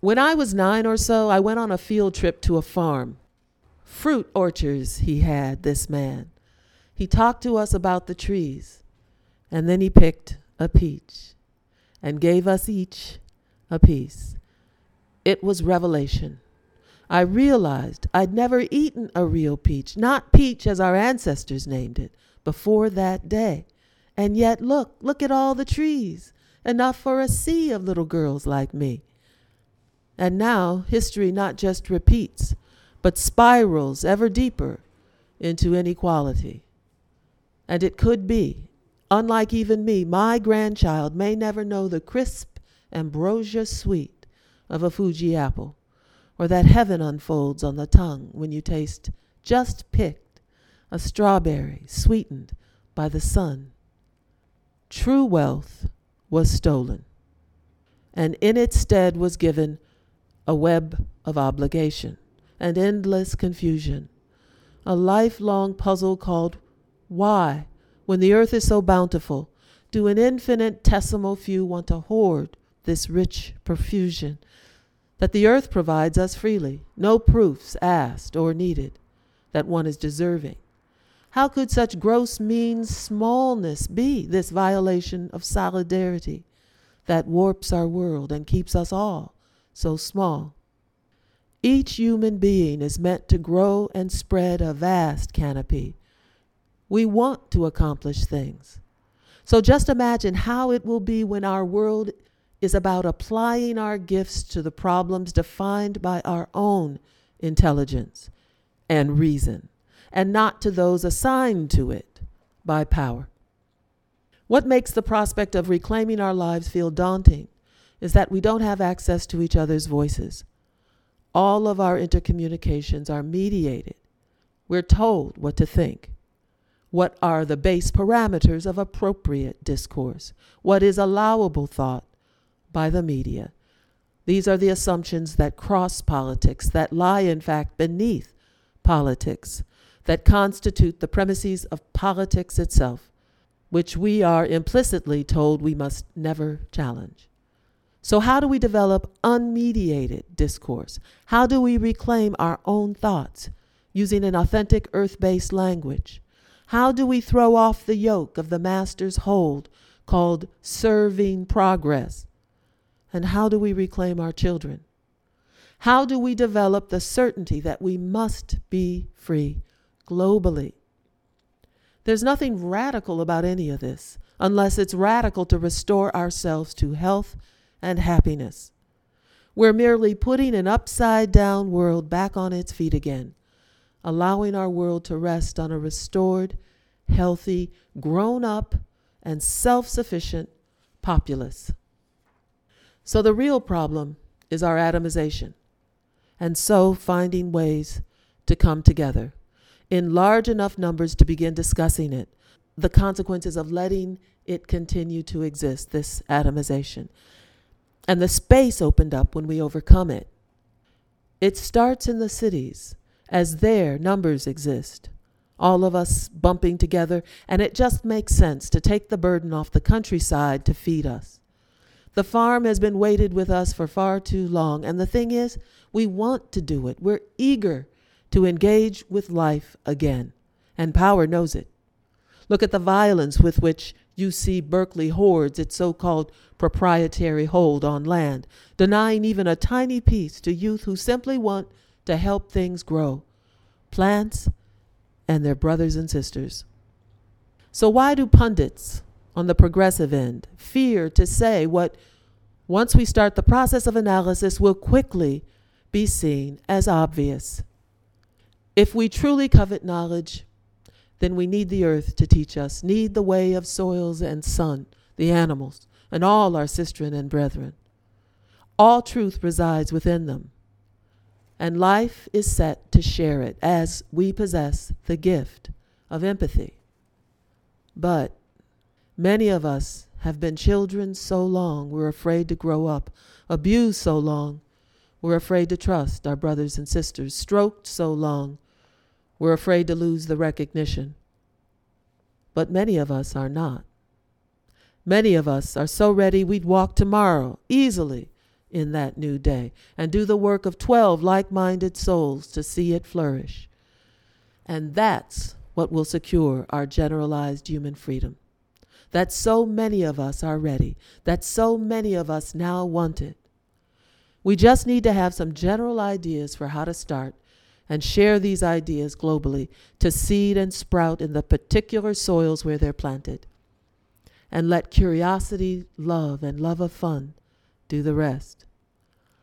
When I was 9 or so, I went on a field trip to a farm. Fruit orchards he had, this man. He talked to us about the trees, and then he picked a peach and gave us each a piece. It was revelation. I realized I'd never eaten a real peach, not peach as our ancestors named it, before that day. And yet, look at all the trees, enough for a sea of little girls like me. And now history not just repeats, but spirals ever deeper into inequality. And it could be, unlike even me, my grandchild may never know the crisp ambrosia sweet of a Fuji apple, or that heaven unfolds on the tongue when you taste, just picked, a strawberry sweetened by the sun. True wealth was stolen, and in its stead was given a web of obligation and endless confusion, a lifelong puzzle called why, when the earth is so bountiful, do an infinitesimal few want to hoard this rich profusion that the earth provides us freely, no proofs asked or needed that one is deserving? How could such gross mean smallness be this violation of solidarity that warps our world and keeps us all so small? Each human being is meant to grow and spread a vast canopy. We want to accomplish things. So just imagine how it will be when our world is about applying our gifts to the problems defined by our own intelligence and reason, and not to those assigned to it by power. What makes the prospect of reclaiming our lives feel daunting is that we don't have access to each other's voices. All of our intercommunications are mediated. We're told what to think. What are the base parameters of appropriate discourse? What is allowable thought by the media? These are the assumptions that cross politics, that lie in fact beneath politics, that constitute the premises of politics itself, which we are implicitly told we must never challenge. So how do we develop unmediated discourse? How do we reclaim our own thoughts using an authentic earth-based language? How do we throw off the yoke of the master's hold called serving progress? And how do we reclaim our children? How do we develop the certainty that we must be free globally? There's nothing radical about any of this, unless it's radical to restore ourselves to health and happiness. We're merely putting an upside-down world back on its feet again, allowing our world to rest on a restored, healthy, grown-up, and self-sufficient populace. So the real problem is our atomization, and so finding ways to come together in large enough numbers to begin discussing it, the consequences of letting it continue to exist, this atomization. And the space opened up when we overcome it. It starts in the cities, as there numbers exist, all of us bumping together, and it just makes sense to take the burden off the countryside to feed us. The farm has been weighted with us for far too long, and the thing is, we want to do it. We're eager to engage with life again, and power knows it. Look at the violence with which UC Berkeley hoards its so-called proprietary hold on land, denying even a tiny piece to youth who simply want to help things grow, plants and their brothers and sisters. So why do pundits on the progressive end fear to say what, once we start the process of analysis, will quickly be seen as obvious? If we truly covet knowledge, then we need the earth to teach us, need the way of soils and sun, the animals, and all our sistren and brethren. All truth resides within them, and life is set to share it as we possess the gift of empathy. But many of us have been children so long we're afraid to grow up, abused so long we're afraid to trust our brothers and sisters, stroked so long we're afraid to lose the recognition. But many of us are not. Many of us are so ready we'd walk tomorrow, easily, in that new day and do the work of 12 like-minded souls to see it flourish. And that's what will secure our generalized human freedom. That so many of us are ready, that so many of us now want it. We just need to have some general ideas for how to start and share these ideas globally to seed and sprout in the particular soils where they're planted. And let curiosity, love, and love of fun do the rest.